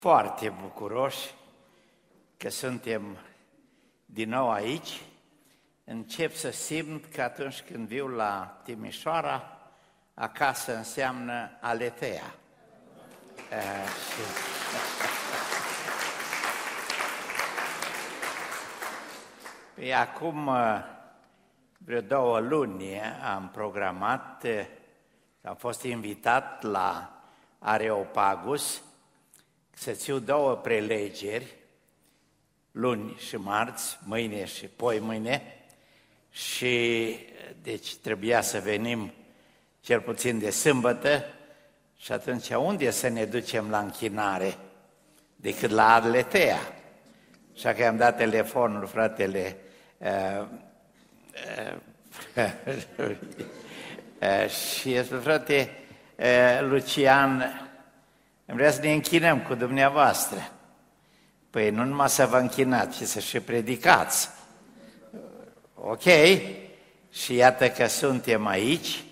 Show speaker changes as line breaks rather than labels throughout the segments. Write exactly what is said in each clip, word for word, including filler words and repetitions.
foarte bucuroși că suntem din nou aici. Încep să simt că atunci când viu la Timișoara, acasă înseamnă Aletea. Uh, și... Păi acum vreo două luni am programat, am fost invitat la Areopagus să țiu două prelegeri, luni și marți, mâine și poi mâine, și deci trebuia să venim cel puțin de sâmbătă. Și atunci unde să ne ducem la închinare decât la Aletea? Așa că i-am dat telefonul fratele uh, uh, uh, și i-a spus, frate uh, Lucian, îmi vrea să ne închinăm cu dumneavoastră. Păi nu numai să vă închinați, ci să și predicați. Ok? Și iată că suntem aici.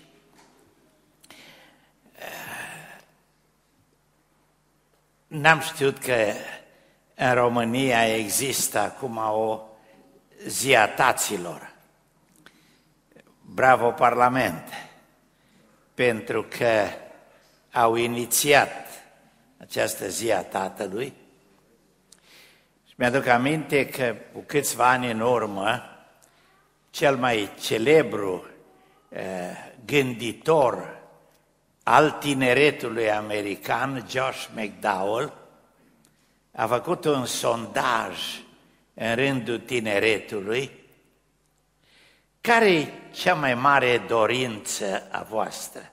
N-am știut că în România există acum o zi a taților. Bravo Parlament, pentru că au inițiat această zi a tatălui. Și mi-aduc aminte că cu câțiva ani în urmă, cel mai celebru uh, gânditor al tineretului american, Josh McDowell, a făcut un sondaj în rândul tineretului. Care e cea mai mare dorință a voastră?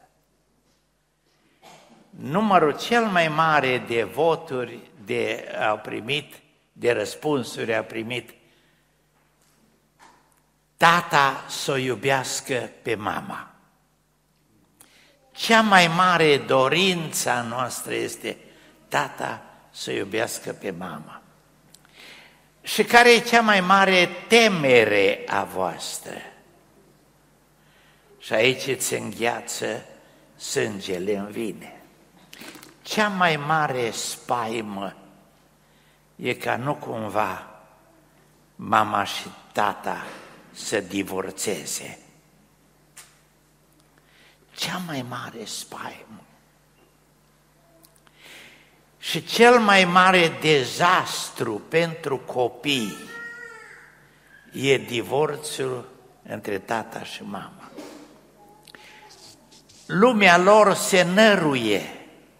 Numărul cel mai mare de voturi de, au primit, de răspunsuri a primit: tata să o iubească pe mama. Cea mai mare dorință a noastră este tata să iubească pe mama. Și care e cea mai mare temere a voastră? Și aici îți îngheață sângele în vine. Cea mai mare spaimă e ca nu cumva mama și tata să divorțeze. Cea mai mare spaimă. Și cel mai mare dezastru pentru copii e divorțul între tata și mama. Lumea lor se năruie.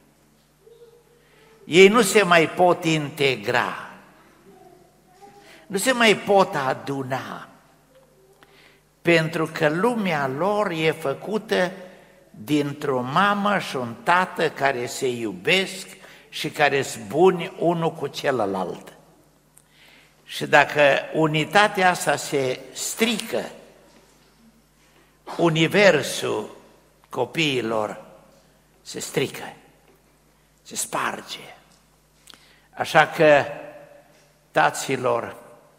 Ei nu se mai pot integra. Nu se mai pot aduna. Pentru că lumea lor e făcută dintr-o mamă și un tată care se iubesc și care sunt buni unul cu celălalt. Și dacă unitatea asta se strică, universul copiilor se strică, se sparge. Așa că, taților,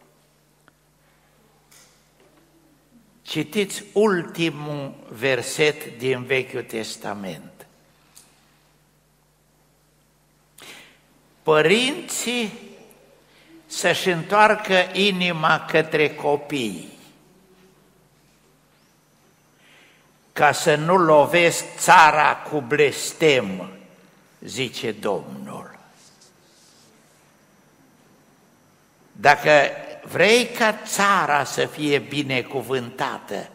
citiți ultimul verset din Vechiul Testament. Părinții să-și întoarcă inima către copii, ca să nu lovesc țara cu blestem, zice Domnul. Dacă vrei ca țara să fie binecuvântată,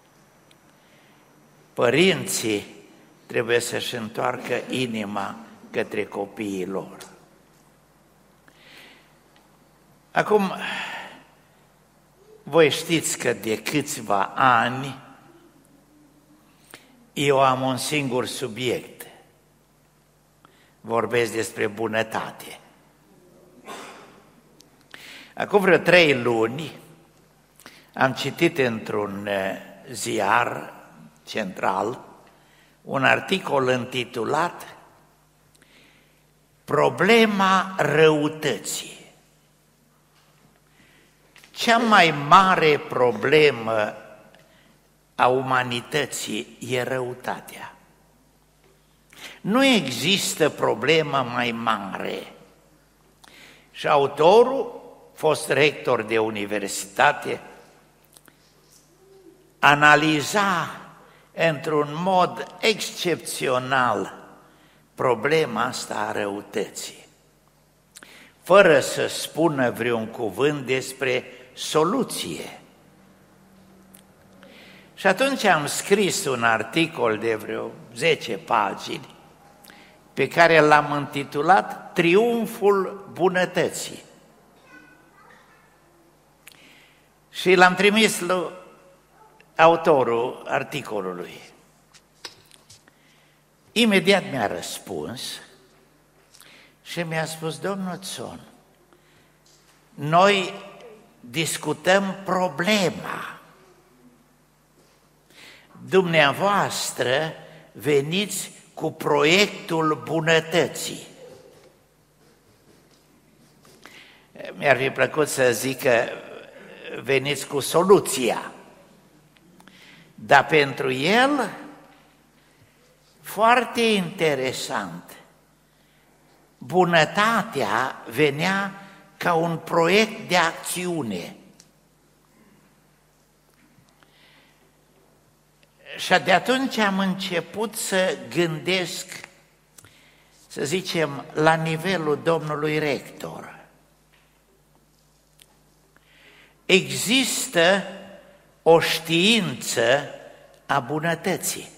părinții trebuie să-și întoarcă inima către copiii lor. Acum, voi știți că de câțiva ani eu am un singur subiect. Vorbesc despre bunătate. Acum vreo trei luni am citit într-un ziar central un articol intitulat Problema răutății. Cea mai mare problemă a umanității e răutatea. Nu există problemă mai mare Și autorul, fost rector de universitate, analiza într-un mod excepțional problema asta a răutății, fără să spună vreun cuvânt despre soluție. Și atunci am scris un articol de vreo zece pagini, pe care l-am intitulat Triumful bunătății. Și l-am trimis lui autorul articolului. Imediat mi-a răspuns și mi-a spus: domnul Țon, noi discutăm problema. Dumneavoastră veniți cu proiectul bunătății. Mi-ar fi plăcut să zic că veniți cu soluția, dar pentru el, foarte interesant, bunătatea venea ca un proiect de acțiune. Și de atunci am început să gândesc, să zicem, la nivelul domnului rector. Există o știință a bunătății.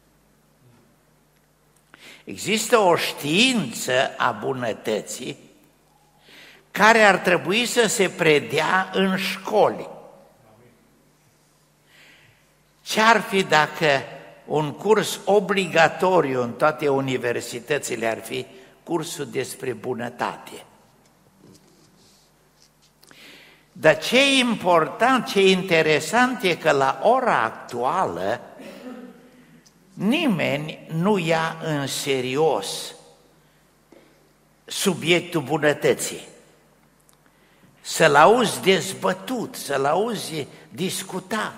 Există o știință a bunătății care ar trebui să se predea în școli. Ce-ar fi dacă un curs obligatoriu în toate universitățile ar fi cursul despre bunătate? Dar ce important, ce interesant e că la ora actuală nimeni nu ia în serios subiectul bunătății. Să-l auzi dezbătut, să-l auzi discutat.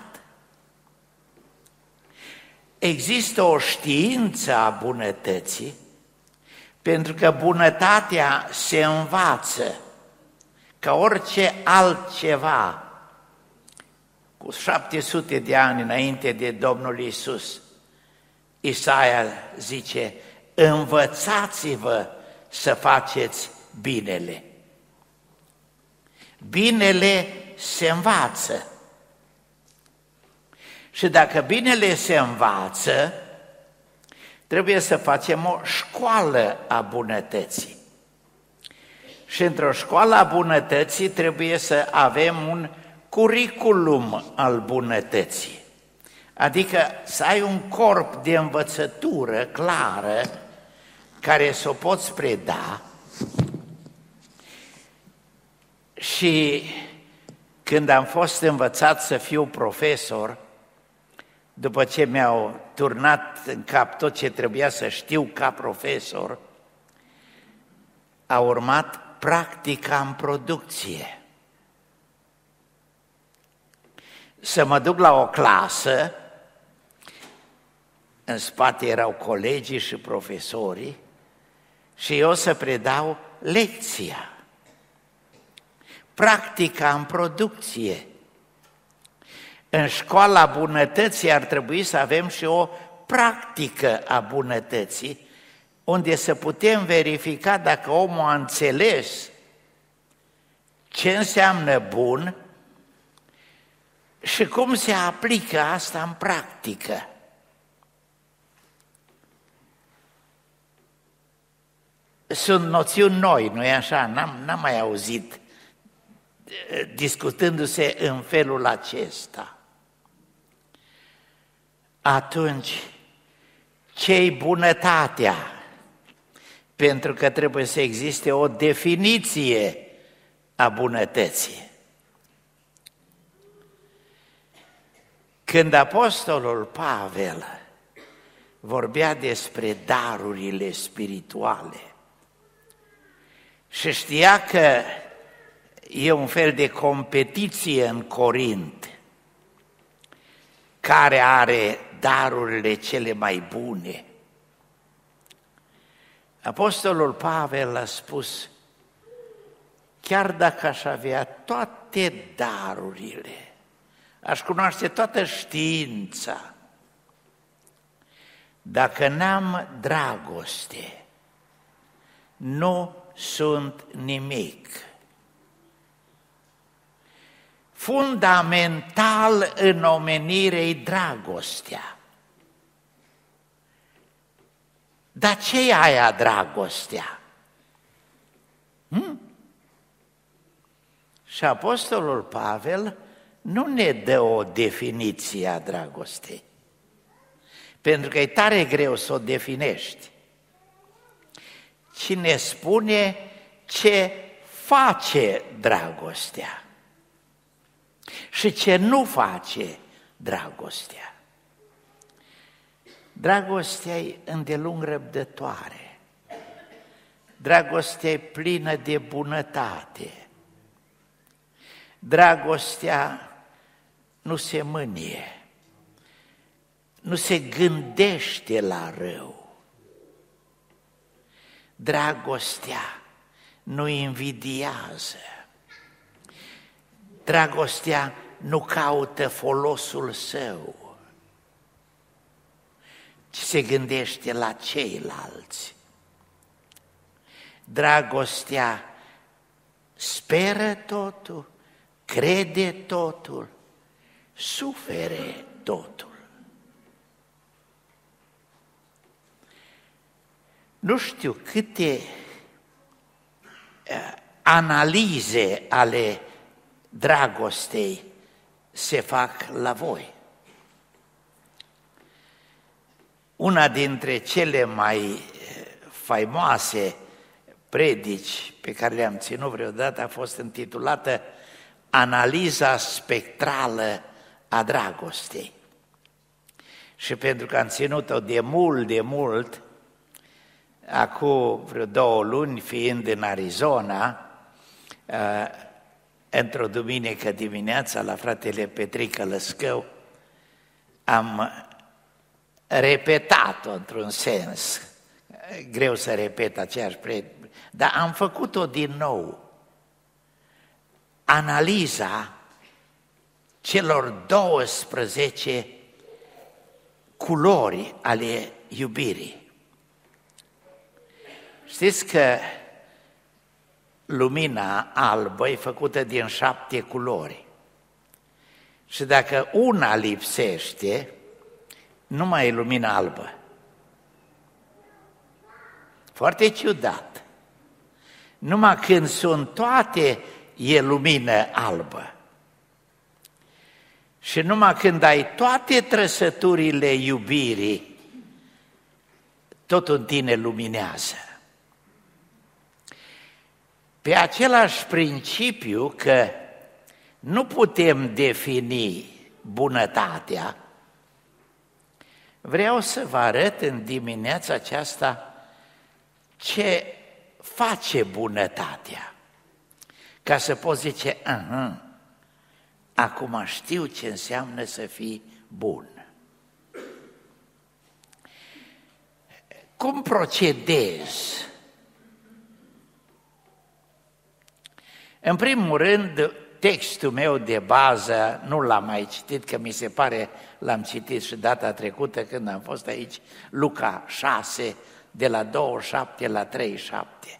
Există o știință a bunătății, pentru că bunătatea se învață ca orice altceva. Cu șapte sute de ani înainte de Domnul Iisus, Isaia zice: învățați-vă să faceți binele. Binele se învață. Și dacă binele se învață, trebuie să facem o școală a bunătății. Și într-o școală a bunătății trebuie să avem un curriculum al bunătății. Adică să ai un corp de învățătură clară care să o poți preda. Și când am fost învățat să fiu profesor, după ce mi-au turnat în cap tot ce trebuia să știu ca profesor, a urmat practica în producție. Să mă duc la o clasă, în spate erau colegii și profesorii, și eu să predau lecția. Practica în producție. În școala bunătății ar trebui să avem și o practică a bunătății, unde să putem verifica dacă omul a înțeles ce înseamnă bun și cum se aplică asta în practică. Sunt noțiuni noi, nu-i așa? N-am, n-am mai auzit discutându-se în felul acesta. Atunci, ce-i bunătatea? Pentru că trebuie să existe o definiție a bunătății. Când apostolul Pavel vorbea despre darurile spirituale și știa că e un fel de competiție în Corint, care are darurile cele mai bune, apostolul Pavel a spus: chiar dacă aș avea toate darurile, aș cunoaște toată știința, dacă n-am dragoste, nu sunt nimic. Fundamental în omenire-i dragostea. Dar ce e aia dragostea? Hm? Și Apostolul Pavel nu ne dă o definiție a dragostei, pentru că e tare greu să o definești, ci ne spune ce face dragostea și ce nu face dragostea. Dragostea e îndelung răbdătoare, dragostea e plină de bunătate, dragostea nu se mânie, nu se gândește la rău, dragostea nu invidiază, dragostea nu caută folosul său, ci se gândește la ceilalți. Dragostea speră totul, crede totul, sufere totul. Nu știu câte uh, analize ale dragostei se fac la voi. Una dintre cele mai faimoase predici pe care le-am ținut vreodată a fost intitulată Analiza spectrală a dragostei. Și pentru că am ținut-o de mult, de mult, acum vreo două luni, fiind în Arizona, într-o duminică dimineața la fratele Petrică Lăscău, am repetat-o într-un sens, greu să repet aceeași predică, dar am făcut-o din nou. Analiza celor douăsprezece culori ale iubirii. Știți că lumina albă e făcută din șapte culori și dacă una lipsește, nu mai e lumina albă. Foarte ciudat. Numai când sunt toate, e lumină albă. Și numai când ai toate trăsăturile iubirii, totul în tine luminează. Pe același principiu că nu putem defini bunătatea, vreau să vă arăt în dimineața aceasta ce face bunătatea, ca să poți zice, aha, acum știu ce înseamnă să fii bun. Cum procedezi? În primul rând, textul meu de bază nu l-am mai citit, că mi se pare l-am citit și data trecută când am fost aici, Luca șase, de la douăzeci și șapte la treizeci și șapte.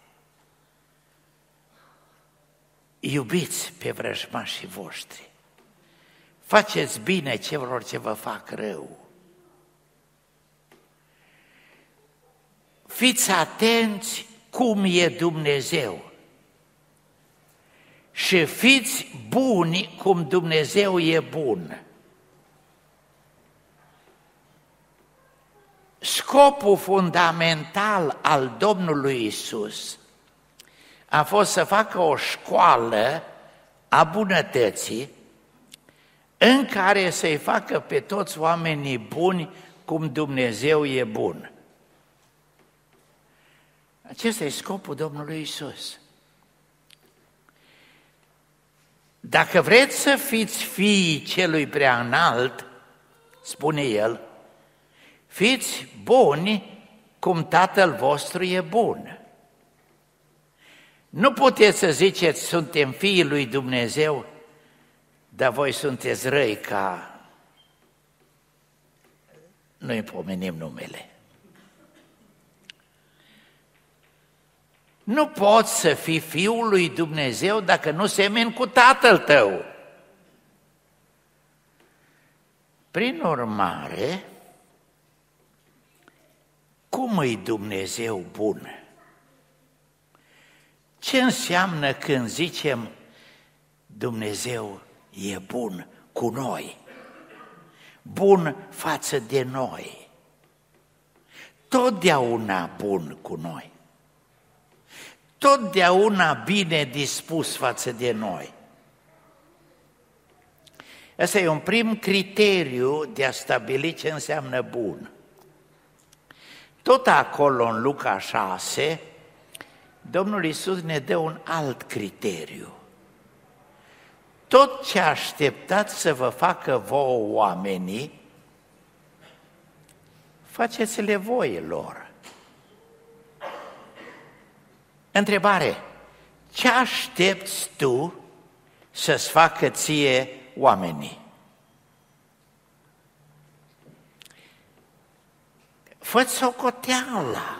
Iubiți pe vrăjmașii voștri, faceți bine celor ce vă fac rău. Fiți atenți cum e Dumnezeu și fiți buni cum Dumnezeu e bun. Scopul fundamental al Domnului Iisus a fost să facă o școală a bunătății în care să-i facă pe toți oamenii buni cum Dumnezeu e bun. Acesta e scopul Domnului Iisus. Dacă vreți să fiți fiii celui prea înalt, spune el, fiți buni cum Tatăl vostru e bun. Nu puteți să ziceți, suntem fiii lui Dumnezeu, dar voi sunteți răi ca noi pomenim numele. Nu poți să fii fiul lui Dumnezeu dacă nu semeni cu tatăl tău. Prin urmare, cum e Dumnezeu bun? Ce înseamnă când zicem Dumnezeu e bun cu noi, bun față de noi, totdeauna bun cu noi, totdeauna bine dispus față de noi. Ăsta e un prim criteriu de a stabili ce înseamnă bun. Tot acolo în Luca șase, Domnul Iisus ne dă un alt criteriu. Tot ce așteptați să vă facă vouă oamenii, faceți-le voie lor. Întrebare: ce aștepți tu să-ți facă ție oamenii? Fă-ți socoteala.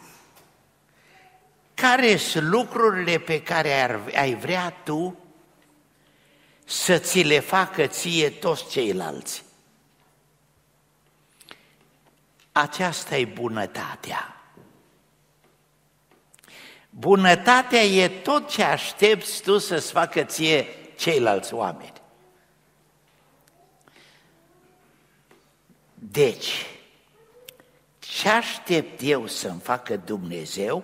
Care sunt lucrurile pe care ai vrea tu să ți le facă ție toți ceilalți? Aceasta e bunătatea. Bunătatea e tot ce aștepți tu să-ți facă ție ceilalți oameni. Deci, ce aștept eu să-mi facă Dumnezeu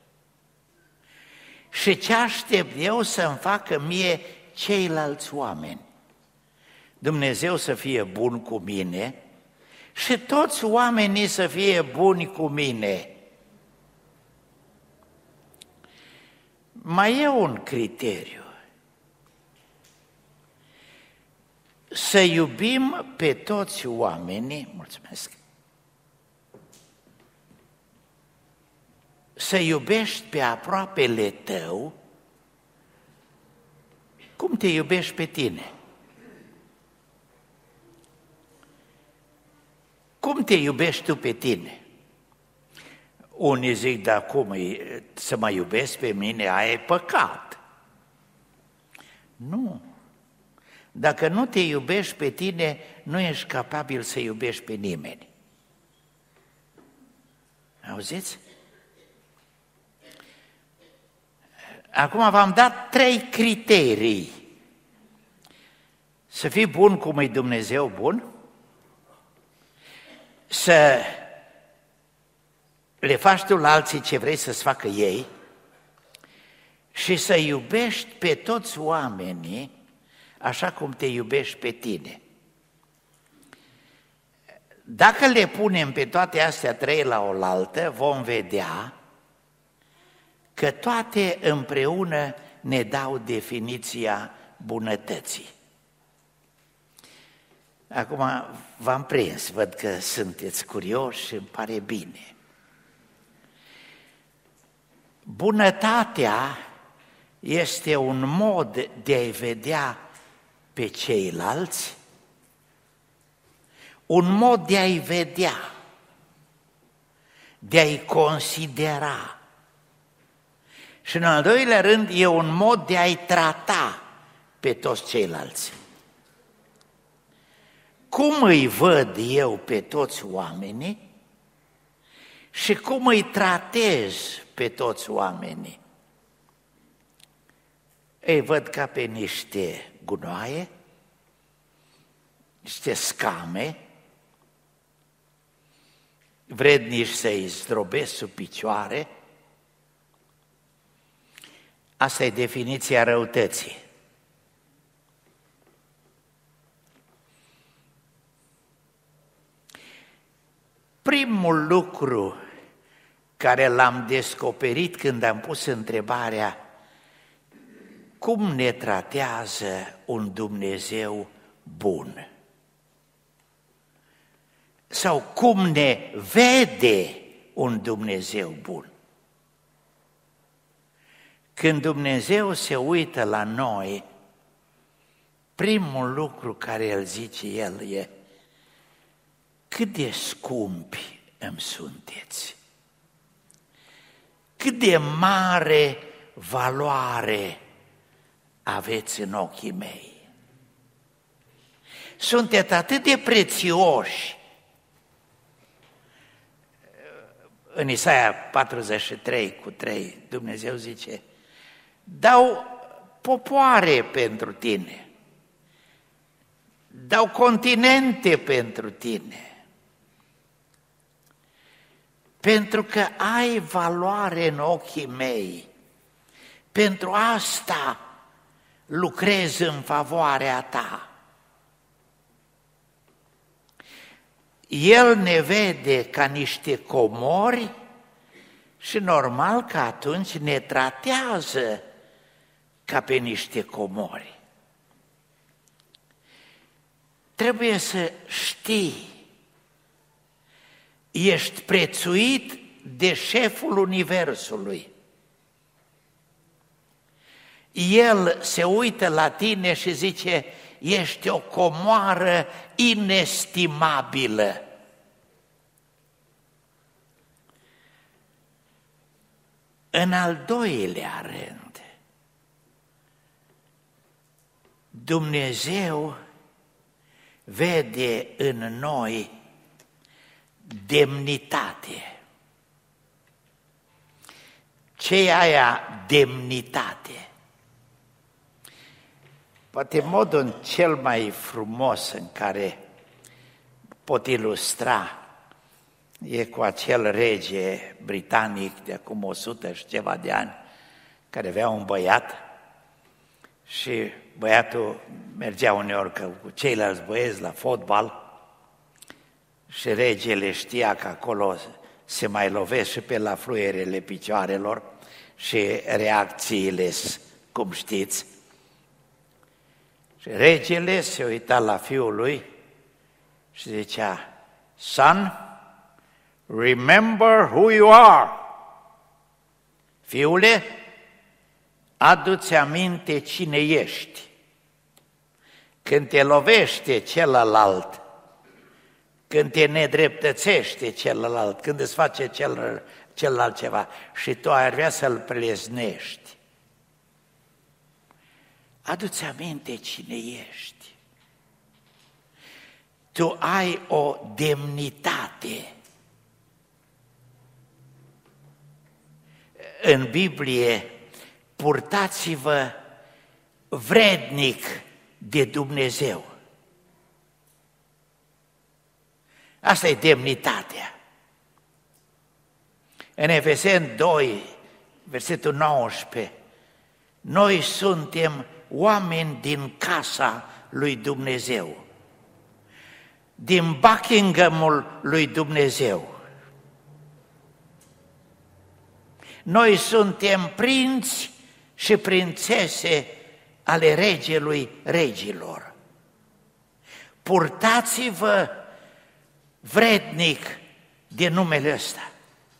și ce aștept eu să-mi facă mie ceilalți oameni? Dumnezeu să fie bun cu mine și toți oamenii să fie buni cu mine. Mai e un criteriu. Să iubim pe toți oamenii, mulțumesc, să iubești pe aproapele tău cum te iubești pe tine. Cum te iubești tu pe tine? Unii zic, dar cum e, să mă iubesc pe mine, aia e păcat. Nu. Dacă nu te iubești pe tine, nu ești capabil să iubești pe nimeni. Auziți? Acum v-am dat trei criterii. Să fii bun cum e Dumnezeu bun, să le faci tu la alții ce vrei să-ți facă ei și să iubești pe toți oamenii așa cum te iubești pe tine. Dacă le punem pe toate astea trei la oaltă, vom vedea că toate împreună ne dau definiția bunătății. Acum v-am prins, văd că sunteți curioși și îmi pare bine. Bunătatea este un mod de a-i vedea pe ceilalți, un mod de a-i vedea, de a-i considera. Și în al doilea rând e un mod de a-i trata pe toți ceilalți. Cum îi văd eu pe toți oamenii și cum îi tratez pe toți oamenii? Îi văd ca pe niște gunoaie, niște scame, vrednici să-i zdrobesc sub picioare. Asta e definiția răutății. Primul lucru care l-am descoperit când am pus întrebarea cum ne tratează un Dumnezeu bun sau cum ne vede un Dumnezeu bun. Când Dumnezeu se uită la noi, primul lucru care îl zice El e: cât de scumpi îmi sunteți, cât de mare valoare aveți în ochii mei. Sunteți atât de prețioși. În Isaia patruzeci și trei cu trei, Dumnezeu zice: dau popoare pentru tine, dau continente pentru tine, pentru că ai valoare în ochii mei. Pentru asta lucrez în favoarea ta. El ne vede ca niște comori și normal că atunci ne tratează ca pe niște comori. Trebuie să știi, ești prețuit de șeful Universului. El se uită la tine și zice: ești o comoară inestimabilă. În al doilea rând, Dumnezeu vede în noi demnitate. Ce-i aia demnitate? Poate modul cel mai frumos în care pot ilustra e cu acel rege britanic de acum o sută și ceva de ani, care avea un băiat și băiatul mergea uneori cu ceilalți băieți la fotbal și regele știa că acolo se mai lovesc și pe la fluierele picioarelor și reacțiile, cum știți. Și regele se uita la fiul lui și zicea: son, remember who you are. Fiule, adu-ți aminte cine ești. Când te lovește celălalt, când te nedreptățește celălalt, când îți face cel, celălalt ceva și tu ai vrea să-l pleznești, adu-ți aminte cine ești. Tu ai o demnitate. În Biblie, purtați-vă vrednic de Dumnezeu. Asta e demnitatea. În Efeseni doi, versetul nouăsprezece, noi suntem oameni din casa lui Dumnezeu, din Buckinghamul lui Dumnezeu. Noi suntem prinți și prințese ale regelui regilor. Purtați-vă vrednic de numele ăsta.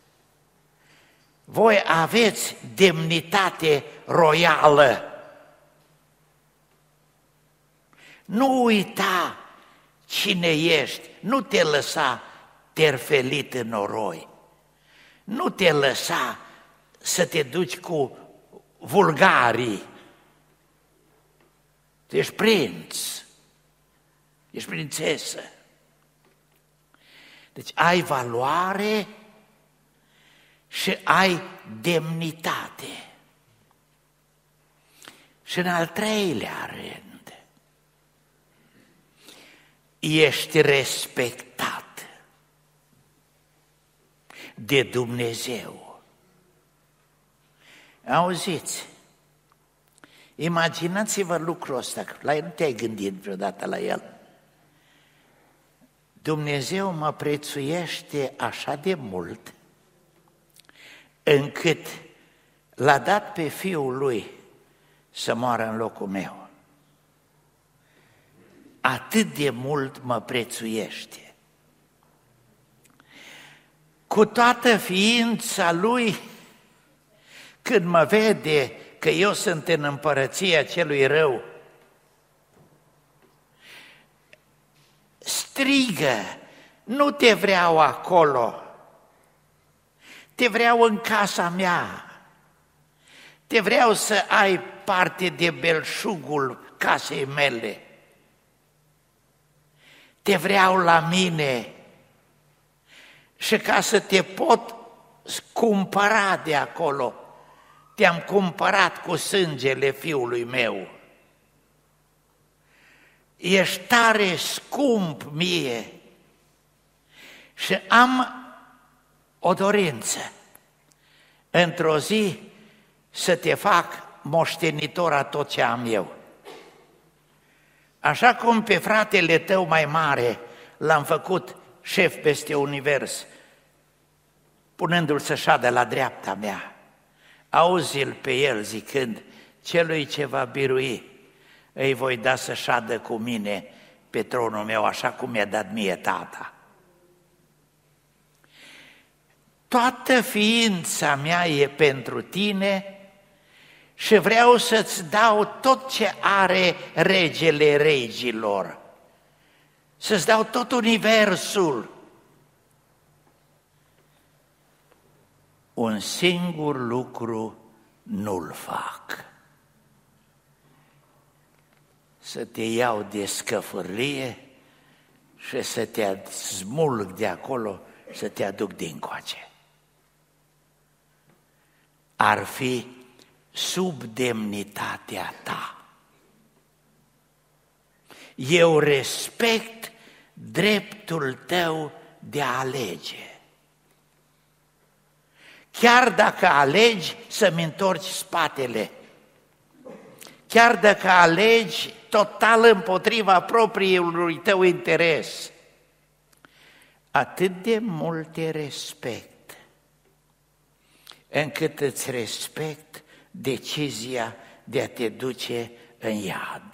Voi aveți demnitate royală. Nu uita cine ești, nu te lăsa terfelit în noroi, nu te lăsa să te duci cu vulgarii. Tu ești prinț, ești prințesă. Deci ai valoare și ai demnitate. Și în al treilea rând, ești respectat de Dumnezeu. Auziți, imaginați-vă lucrul ăsta, la el nu te-ai gândit vreodată la el. Dumnezeu mă prețuiește așa de mult încât l-a dat pe Fiul Lui să moară în locul meu. Atât de mult mă prețuiește. Cu toată ființa Lui, când mă vede că eu sunt în împărăția celui rău, strigă, nu te vreau acolo, te vreau în casa mea, te vreau să ai parte de belșugul casei mele, te vreau la mine și ca să te pot cumpăra de acolo, te-am cumpărat cu sângele Fiului meu. Ești tare scump mie și am o dorință într-o zi să te fac moștenitor a tot ce am eu. Așa cum pe fratele tău mai mare l-am făcut șef peste univers, punându-l să șadă la dreapta mea, auzi-l pe el zicând, celui ce va birui, îi voi da să șadă cu mine pe tronul meu, așa cum mi-a dat mie tata. Toată ființa mea e pentru tine și vreau să-ți dau tot ce are regele regilor, să-ți dau tot universul. Un singur lucru nu-l fac. Să te iau de scăfârlie și să te smulg de acolo, să te aduc dincoace. Ar fi sub demnitatea ta. Eu respect dreptul tău de a alege. Chiar dacă alegi să-mi întorci spatele, chiar dacă alegi total împotriva propriului tău interes, atât de mult te respect, încât îți respect decizia de a te duce în iad.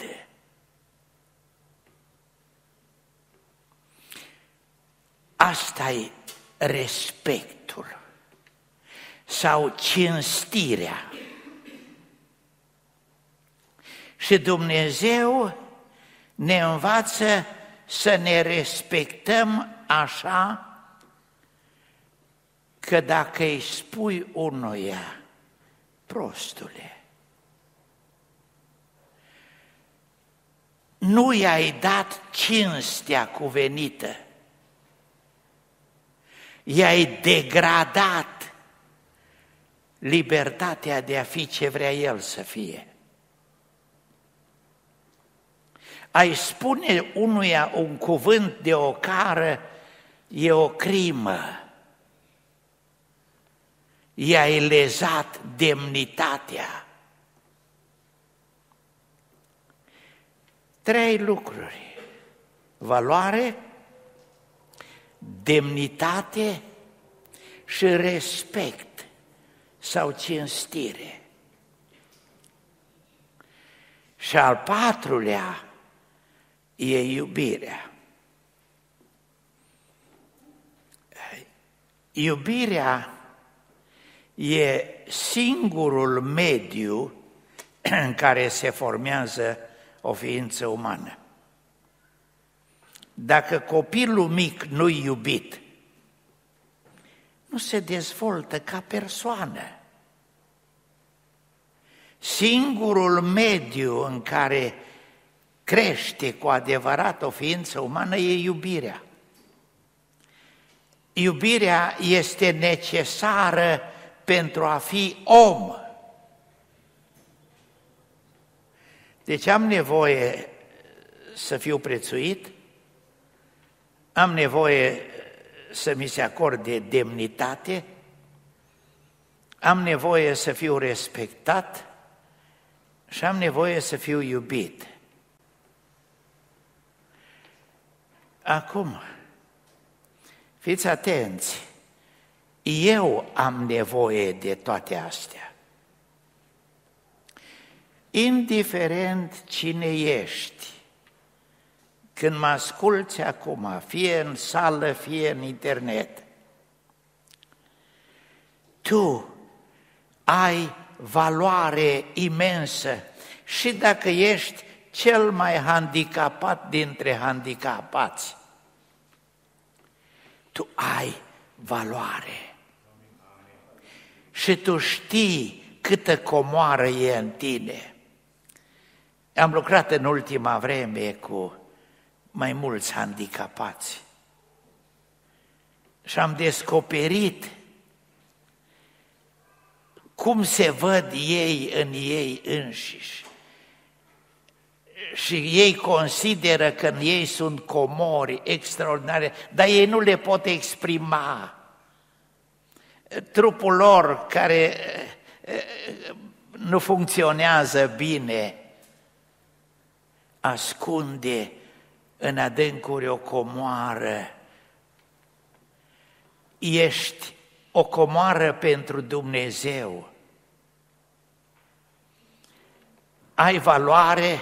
Asta-i respectul sau cinstirea. Și Dumnezeu ne învață să ne respectăm așa că dacă îi spui unuia, prostule, nu i-ai dat cinstea cuvenită, i-ai degradat libertatea de a fi ce vrea el să fie. Ai spune unuia un cuvânt de ocară e o crimă. I-ai lezat demnitatea. Trei lucruri: valoare, demnitate și respect sau cinstire. Și al patrulea e iubirea. Iubirea e singurul mediu în care se formează o ființă umană. Dacă copilul mic nu-i iubit, nu se dezvoltă ca persoană. Singurul mediu în care crește cu adevărat o ființă umană e iubirea. Iubirea este necesară pentru a fi om. Deci am nevoie să fiu prețuit, am nevoie să mi se acorde demnitate, am nevoie să fiu respectat și am nevoie să fiu iubit. Acum, fiți atenți, eu am nevoie de toate astea. Indiferent cine ești, când mă asculți acum, fie în sală, fie în internet, tu ai valoare imensă și dacă ești cel mai handicapat dintre handicapați. Tu ai valoare. Și tu știi câtă comoară e în tine. Am lucrat în ultima vreme cu mai mulți handicapați și am descoperit cum se văd ei în ei înșiși. Și ei consideră că în ei sunt comori extraordinare, dar ei nu le pot exprima. Trupul lor care nu funcționează bine ascunde în adâncuri o comoară. Ești o comoară pentru Dumnezeu. Ai valoare,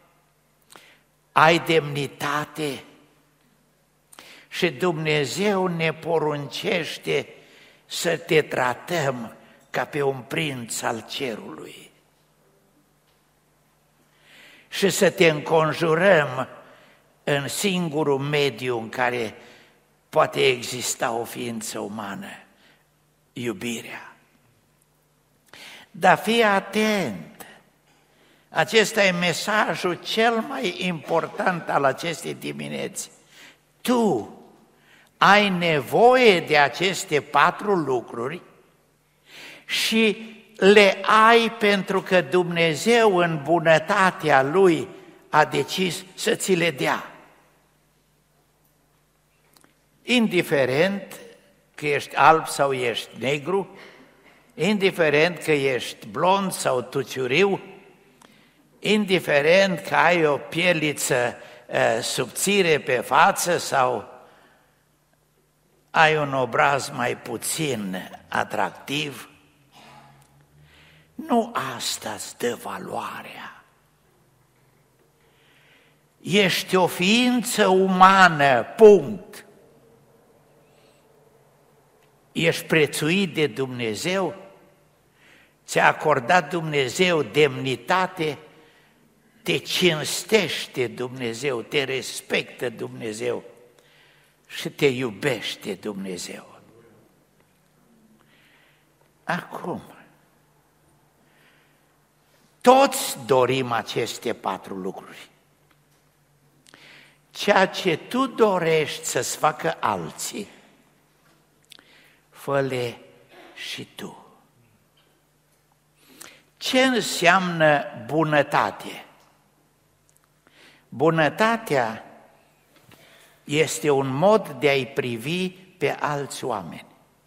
ai demnitate și Dumnezeu ne poruncește să te tratăm ca pe un prinț al cerului și să te înconjurăm în singurul mediu în care poate exista o ființă umană, iubirea. Dar fii atent, acesta e mesajul cel mai important al acestei dimineți. Tu ai nevoie de aceste patru lucruri și le ai pentru că Dumnezeu în bunătatea Lui a decis să ți le dea. Indiferent că ești alb sau ești negru, indiferent că ești blond sau tuciuriu, indiferent că ai o pieliță uh, subțire pe față sau ai un obraz mai puțin atractiv, nu asta îți dă valoarea. Ești o ființă umană, punct. Ești prețuit de Dumnezeu, ți-a acordat Dumnezeu demnitate, te cinstește Dumnezeu, te respectă Dumnezeu și te iubește Dumnezeu. Acum, toți dorim aceste patru lucruri. Ceea ce tu dorești să-ți facă alții, fă-le și tu. Ce înseamnă bunătate? Bunătatea este un mod de a-i privi pe alți oameni.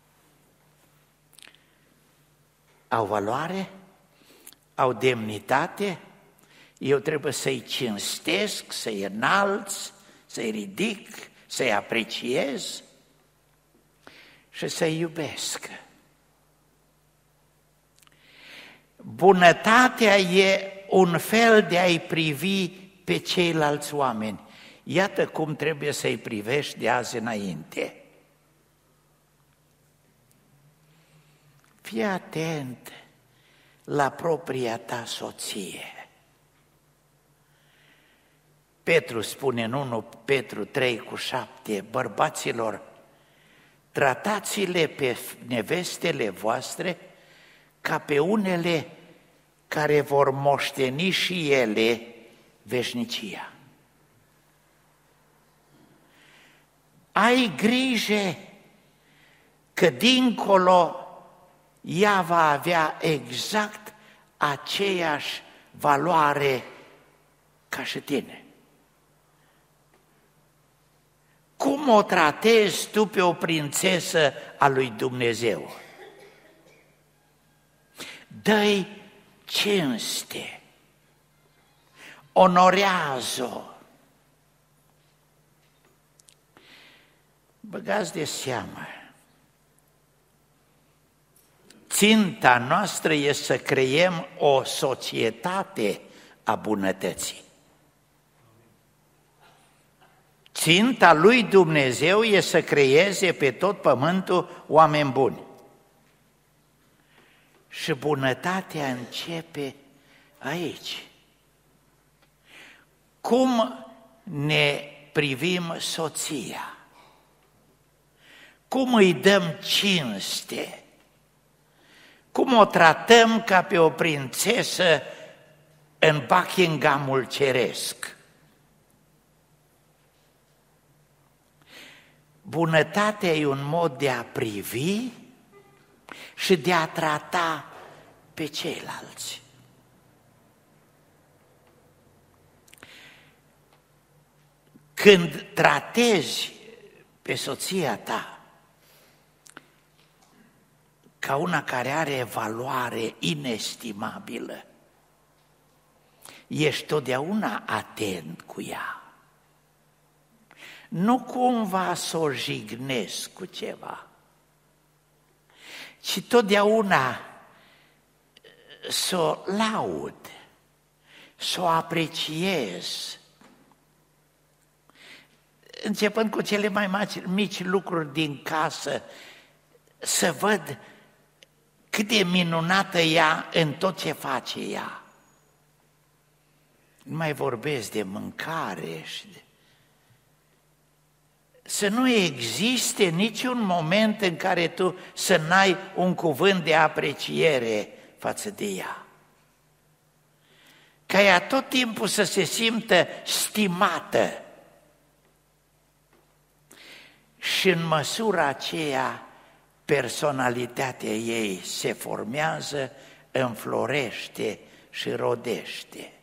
Au valoare, au demnitate, eu trebuie să-i cinstesc, să-i înalț, să-i ridic, să-i apreciez și să-i iubesc. Bunătatea e un fel de a-i privi pe ceilalți oameni. Iată cum trebuie să-i privești de azi înainte. Fii atent la propria ta soție. Petru spune în unu Petru trei cu șapte, bărbaților, tratați-le pe nevestele voastre ca pe unele care vor moșteni și ele veșnicia. Ai grijă că dincolo ea va avea exact aceeași valoare ca și tine. Cum o tratezi tu pe o prințesă a lui Dumnezeu? Dă-i cinste, onorează-o. Băgați de seamă, ținta noastră este să creăm o societate a bunătății. Ținta lui Dumnezeu este să creeze pe tot pământul oameni buni. Și bunătatea începe aici. Cum ne privim soția? Cum îi dăm cinste? Cum o tratăm ca pe o prințesă în Buckinghamul ceresc? Bunătatea e un mod de a privi și de a trata pe ceilalți. Când tratezi pe soția ta ca una care are valoare inestimabilă, ești totdeauna atent cu ea. Nu cumva să o jignesc cu ceva, ci totdeauna să o laud, să o apreciez, începând cu cele mai mici, mici lucruri din casă, să văd cât de minunată ea în tot ce face ea. Nu mai vorbesc de mâncare și de... Să nu existe niciun moment în care tu să n-ai un cuvânt de apreciere față de ea. Ca ea tot timpul să se simtă stimată. Și în măsura aceea, personalitatea ei se formează, înflorește și rodește.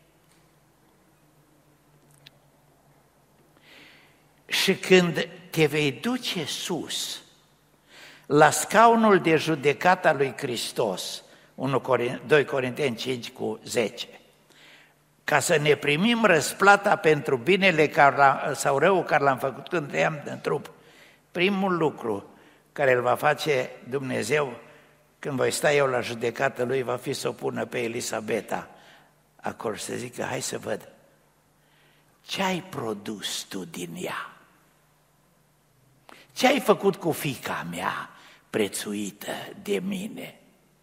Și când te vei duce sus, la scaunul de judecată al lui Hristos, doi Corinteni cinci cu zece, ca să ne primim răsplata pentru binele sau răul care l-am făcut când trăiam în trup, primul lucru care îl va face Dumnezeu când voi sta eu la judecată lui va fi să o pună pe Elisabeta acolo și să zică, hai să văd, ce ai produs tu din ea? Ce ai făcut cu fiica mea prețuită de mine?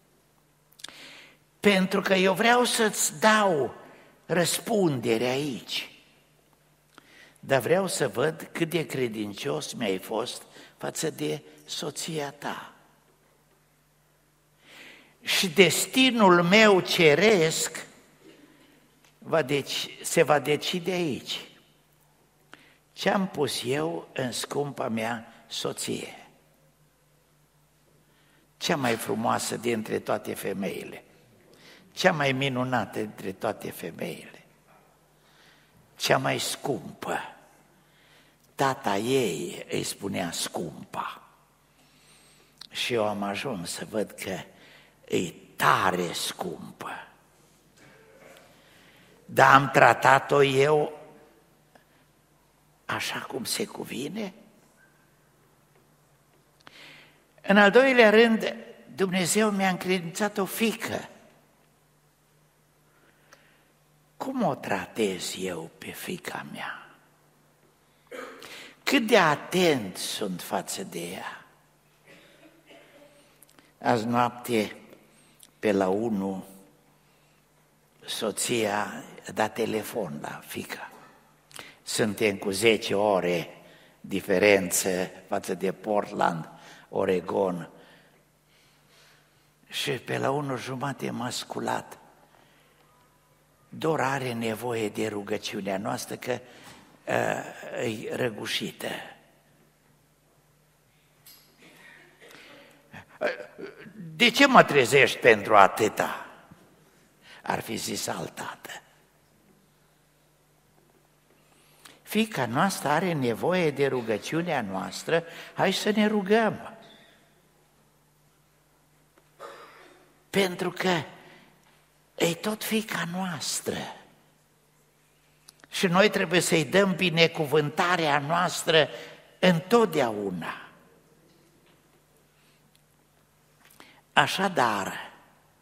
Pentru că eu vreau să-ți dau răspundere aici, dar vreau să văd cât de credincios mi-ai fost față de soția ta. Și destinul meu ceresc va deci, se va decide aici. Ce-am pus eu în scumpa mea soție? Cea mai frumoasă dintre toate femeile, cea mai minunată dintre toate femeile, cea mai scumpă. Tata ei îi spunea scumpa. Și eu am ajuns să văd că e tare scumpă. Dar am tratat-o eu așa cum se cuvine? În al doilea rând, Dumnezeu mi-a încredințat o fiică. Cum o tratez eu pe fiica mea? Cât de atent sunt față de ea? Azi noapte, pe la unu, soția a dat telefon la fiica. Suntem cu zece ore diferență față de Portland, Oregon. Și pe la unu jumate m-a sculat. Doar are nevoie de rugăciunea noastră că uh, e răgușită. De ce mă trezești pentru atâta? Ar fi zis altată. Fiica noastră are nevoie de rugăciunea noastră, hai să ne rugăm. Pentru că e tot fiica noastră. Și noi trebuie să-i dăm binecuvântarea noastră întotdeauna. Așadar,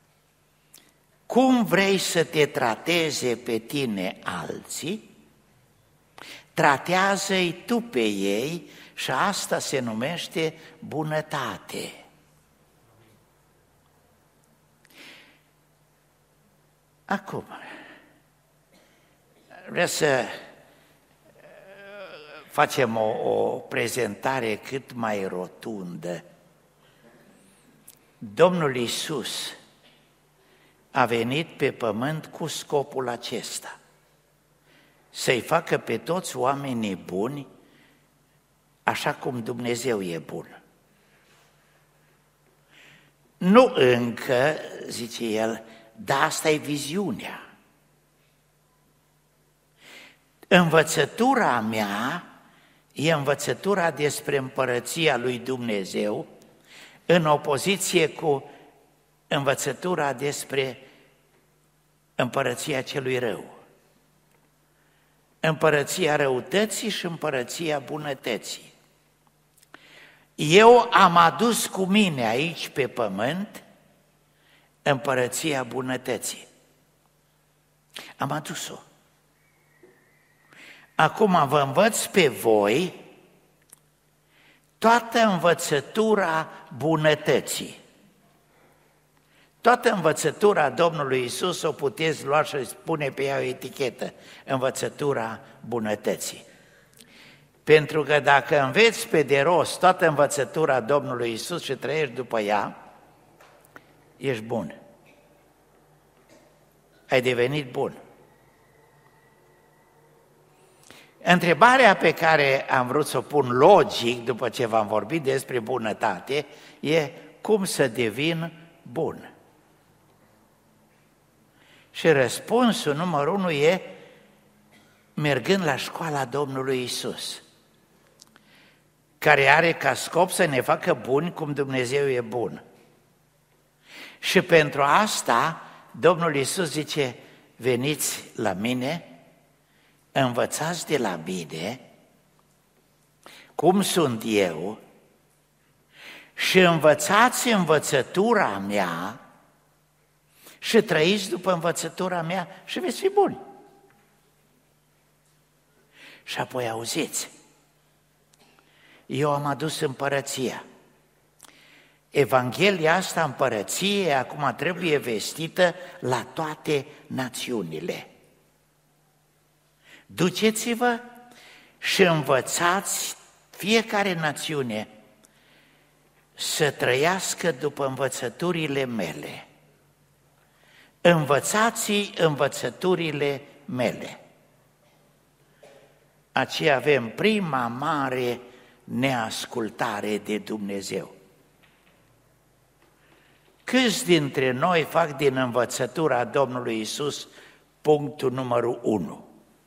cum vrei să te trateze pe tine alții, tratează-i tu pe ei și asta se numește bunătate. Acum, vreau să facem o, o prezentare cât mai rotundă. Domnul Iisus a venit pe pământ cu scopul acesta, să-i facă pe toți oamenii buni, așa cum Dumnezeu e bun. Nu încă, zice el, dar asta e viziunea. Învățătura mea e învățătura despre împărăția lui Dumnezeu, în opoziție cu învățătura despre împărăția celui rău. Împărăția răutății și împărăția bunătății. Eu am adus cu mine aici pe pământ împărăția bunătății. Am adus-o. Acum vă învăț pe voi toată învățătura bunătății. Toată învățătura Domnului Iisus o puteți lua și spune pe ea o etichetă, învățătura bunătății. Pentru că dacă înveți pe de rost toată învățătura Domnului Iisus și trăiești după ea, ești bun. Ai devenit bun. Întrebarea pe care am vrut să o pun logic, după ce v-am vorbit despre bunătate, e cum să devin bun. Și răspunsul numărul unu e mergând la școala Domnului Iisus, care are ca scop să ne facă buni cum Dumnezeu e bun. Și pentru asta Domnul Iisus zice, veniți la mine, învățați de la mine cum sunt eu și învățați învățătura mea și trăiți după învățătura mea și veți fi buni. Și apoi auziți, eu am adus împărăția. Evanghelia asta, împărăție, acum trebuie vestită la toate națiunile. Duceți-vă și învățați fiecare națiune să trăiască după învățăturile mele. Învățați învățăturile mele. Aceea avem prima mare neascultare de Dumnezeu. Câți dintre noi fac din învățătura Domnului Iisus punctul numărul unu?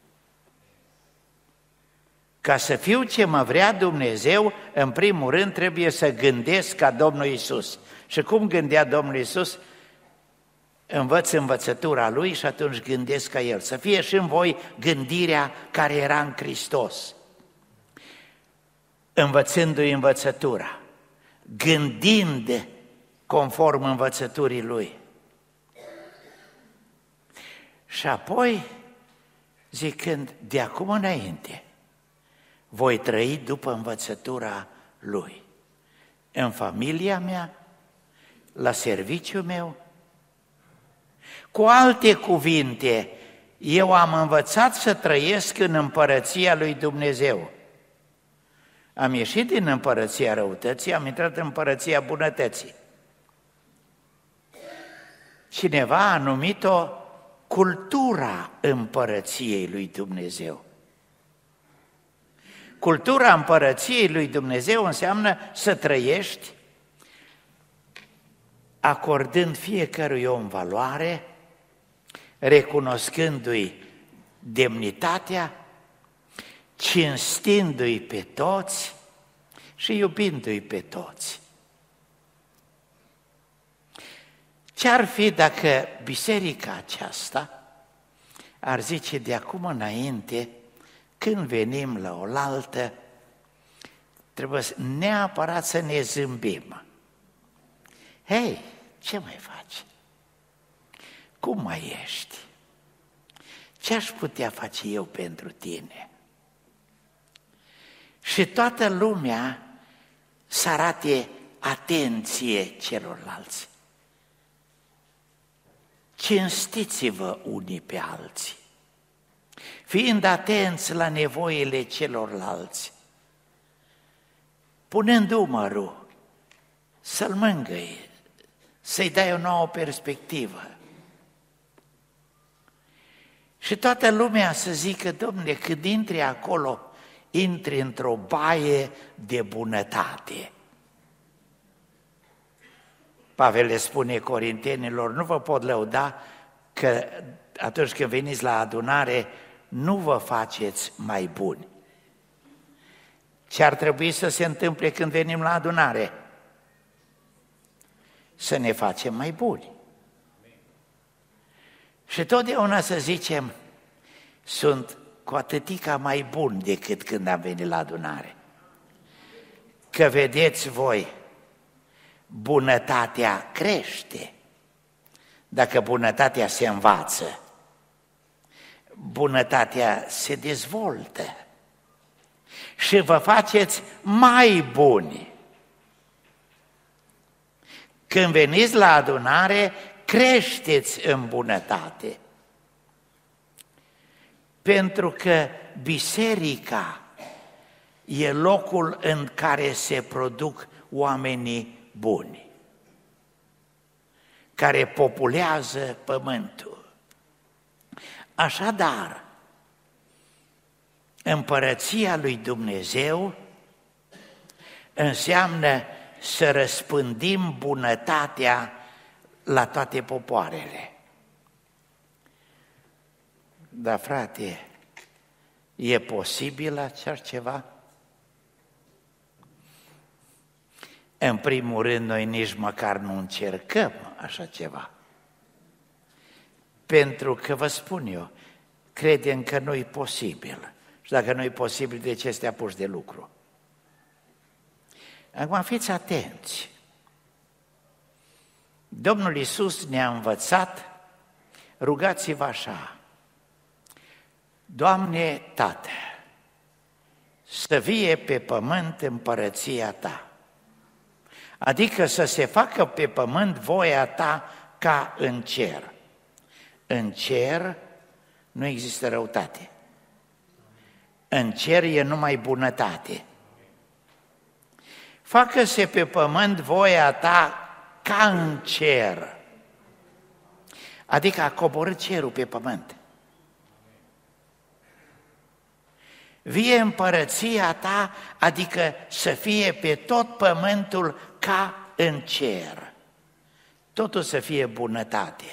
Ca să fiu ce mă vrea Dumnezeu, în primul rând trebuie să gândesc ca Domnul Iisus. Și cum gândea Domnul Iisus? Învăț învățătura Lui și atunci gândesc ca El. Să fie și în voi gândirea care era în Hristos. Învățându-i învățătura, gândind conform învățăturii Lui. Și apoi, zicând, de acum înainte, voi trăi după învățătura Lui. În familia mea, la serviciul meu. Cu alte cuvinte, eu am învățat să trăiesc în împărăția lui Dumnezeu. Am ieșit din împărăția răutății, am intrat în împărăția bunătății. Cineva a numit-o cultura împărăției lui Dumnezeu. Cultura împărăției lui Dumnezeu înseamnă să trăiești acordând fiecărui om valoare, recunoscându-i demnitatea, cinstindu-i pe toți și iubindu-i pe toți. Ce-ar fi dacă biserica aceasta ar zice de acum înainte, când venim la oaltă, trebuie neapărat să ne zâmbim. Hei, ce mai faci? Cum mai ești? Ce aș putea face eu pentru tine? Și toată lumea să arate atenție celorlalți. cinstiți-vă unii pe alții, fiind atenți la nevoile celorlalți, punând umărul, să-l mângâi, să-i dai o nouă perspectivă. Și toată lumea să zică, Dom'le, când intri acolo, intri într-o baie de bunătate. Pavel le spune corintenilor, nu vă pot lăuda că atunci când veniți la adunare, nu vă faceți mai buni. Ce ar trebui să se întâmple când venim la adunare? Să ne facem mai buni. Și totdeauna să zicem, sunt cu atâtica mai bun decât când am venit la adunare. Că vedeți voi, bunătatea crește. Dacă bunătatea se învață, bunătatea se dezvoltă și vă faceți mai buni. Când veniți la adunare, creșteți în bunătate. Pentru că biserica e locul în care se produc oamenii buni, care populează pământul. Așadar, împărăția lui Dumnezeu înseamnă să răspândim bunătatea la toate popoarele. Dar, frate, e posibil așa ceva? În primul rând, noi nici măcar nu încercăm așa ceva. Pentru că, vă spun eu, credem că nu e posibil. Și dacă nu e posibil, de ce este apuși de lucru? Acum fiți atenți. Domnul Iisus ne-a învățat, rugați-vă așa, Doamne Tată, să vie pe pământ împărăția Ta, adică să se facă pe pământ voia Ta ca în cer. În cer nu există răutate. În cer e numai bunătate. Facă-se pe pământ voia Ta ca în cer. Adică a coborât cerul pe pământ. Vie împărăția Ta, adică să fie pe tot pământul ca în cer. Totul să fie bunătate.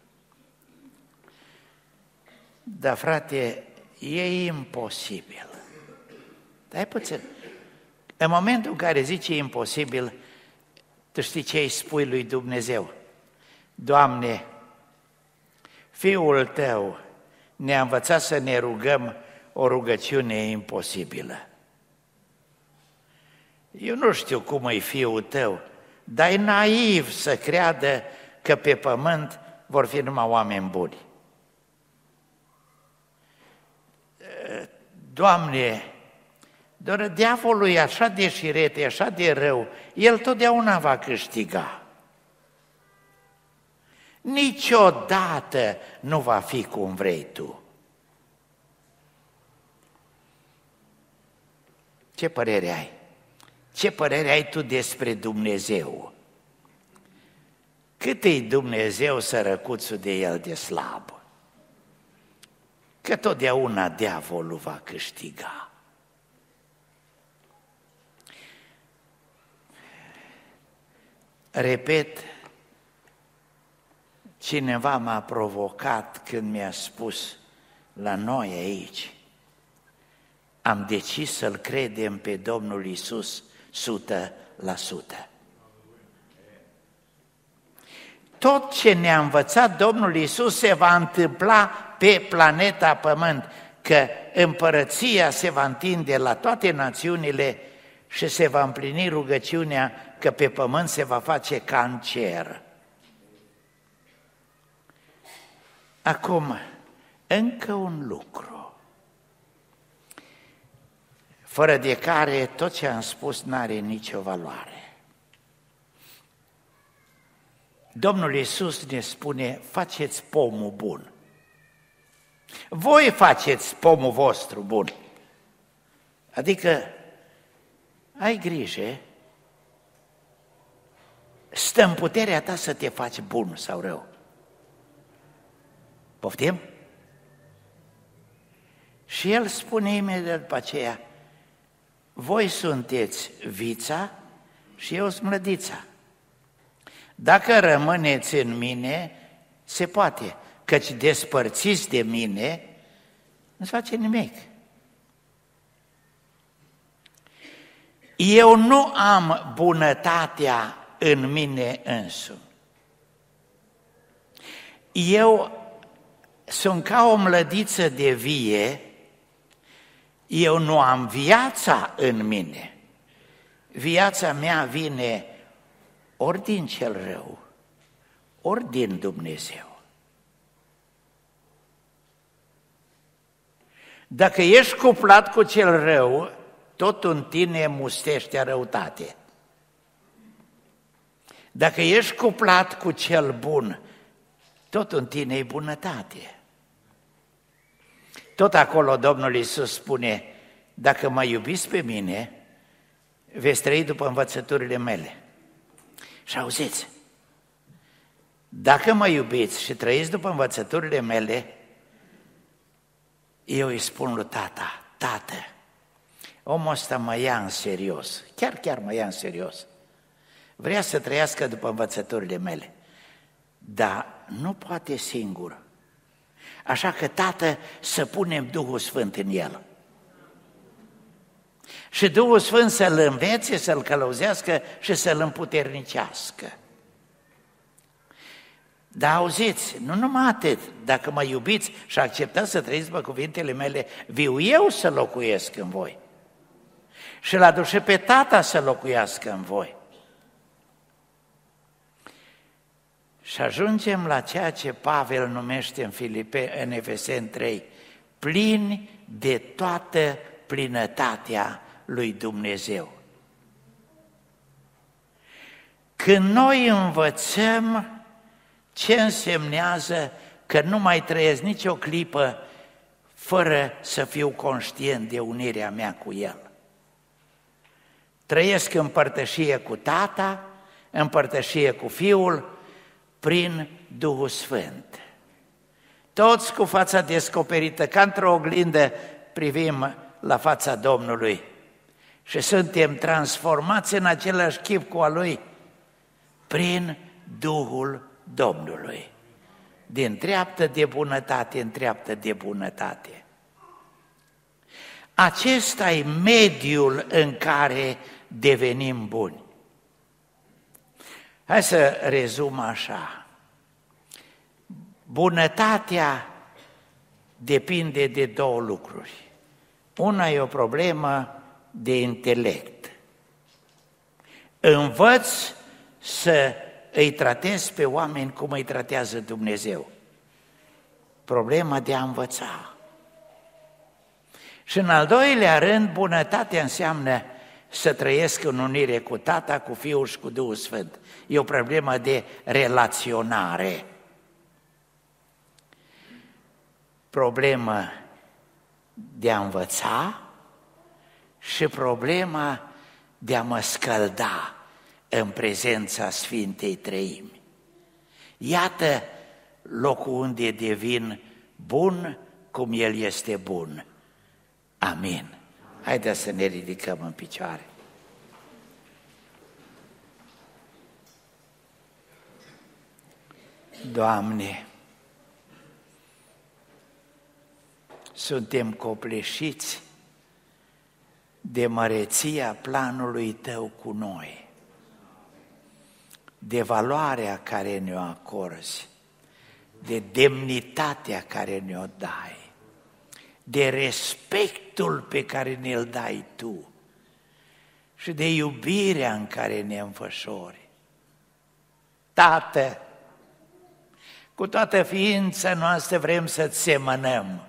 Dar, frate, e imposibil. Dai puțin. În momentul în care zice imposibil, tu știi ce îi spui lui Dumnezeu? Doamne, Fiul Tău ne-a învățat să ne rugăm o rugăciune imposibilă. Eu nu știu cum e Fiul Tău, dar e naiv să creadă că pe pământ vor fi numai oameni buni. Doamne, doar diavolul e așa de șiret, e așa de rău, el totdeauna va câștiga. Niciodată nu va fi cum vrei tu. Ce părere ai? Ce părere ai tu despre Dumnezeu? Cât e Dumnezeu sărăcuțul de el de slab? Că totdeauna diavolul va câștiga. Repet, cineva m-a provocat când mi-a spus la noi aici, am decis să-L credem pe Domnul Iisus o sută la sută. Tot ce ne-a învățat Domnul Iisus se va întâmpla pe planeta Pământ, că împărăția se va întinde la toate națiunile și se va împlini rugăciunea că pe pământ se va face ca în cer. Acum, încă un lucru, fără de care tot ce am spus n-are nicio valoare. Domnul Iisus ne spune, faceți pomul bun. Voi faceți pomul vostru bun. Adică, ai grijă, stă în puterea ta să te faci bun sau rău. Poftim? Și el spune imediat după aceea, voi sunteți vița și eu sunt mlădița. Dacă rămâneți în mine, se poate, căci despărțiți de mine, nu se face nimic. Eu nu am bunătatea în mine însumi. Eu sunt ca o mlădiță de vie, eu nu am viața în mine. Viața mea vine ori din cel rău, ori din Dumnezeu. Dacă ești cuplat cu cel rău, tot în tine mustește răutate. Dacă ești cuplat cu cel bun, tot în tine e bunătate. Tot acolo Domnul Iisus spune, dacă mă iubiți pe mine, veți trăi după învățăturile mele. Și auziți, dacă mă iubiți și trăiți după învățăturile mele, eu îi spun lui tata, tată, omul ăsta mă ia în serios, chiar, chiar mă ia în serios. Vrea să trăiască după învățăturile mele, dar nu poate singur. Așa că, tată, să punem Duhul Sfânt în el. Și Duhul Sfânt să-l învețe, să-l călăuzească și să-l împuternicească. Dar auziți, nu numai atât, dacă mă iubiți și acceptați să trăiți după cuvintele mele, viu eu să locuiesc în voi. Și l aduce pe tata să locuiască în voi. Și ajungem la ceea ce Pavel numește în Filipe, în Efeseni trei, plini de toată plinătatea lui Dumnezeu. Când noi învățăm ce însemnează că nu mai trăiesc nicio clipă fără să fiu conștient de unirea mea cu El. Trăiesc în părtășie cu Tata, în părtășie cu Fiul, prin Duhul Sfânt. Toți cu fața descoperită, ca într-o oglindă, privim la fața Domnului și suntem transformați în același chip cu a Lui prin Duhul Domnului. Din treaptă de bunătate în treaptă de bunătate. Acesta e mediul în care devenim buni. Hai să rezum așa. Bunătatea depinde de două lucruri. Una e o problemă de intelect. Învăț să îi tratez pe oameni cum îi tratează Dumnezeu. Problema de a învăța. Și în al doilea rând, bunătatea înseamnă să trăiesc în unire cu Tata, cu Fiul și cu Duhul Sfânt. E o problemă de relaționare. Problemă de a învăța și problema de a mă scălda în prezența Sfintei Treimi. Iată locul unde devin bun cum El este bun. Amin. Haideți să ne ridicăm în picioare. Doamne, suntem copleșiți de măreția planului Tău cu noi, de valoarea care ne-o acorzi, de demnitatea care ne-o dai, de respectul pe care ne-l dai Tu și de iubirea în care ne înfășori. Tată, cu toată ființa noastră vrem să-Ți semănăm.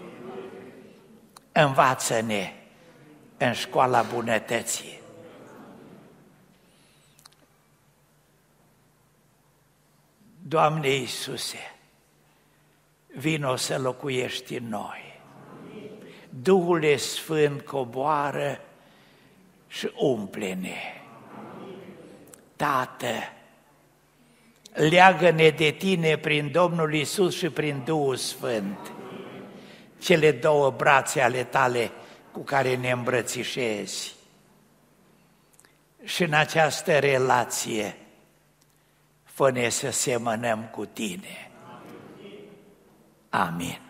Învață-ne în școala bunătății. Doamne Iisuse, vino să locuiești în noi. Duhul Sfânt coboară și umple-ne. Tată, leagă-ne de Tine prin Domnul Iisus și prin Duhul Sfânt, cele două brațe ale Tale cu care ne îmbrățișezi. Și în această relație, fă-ne să semănăm cu Tine. Amin.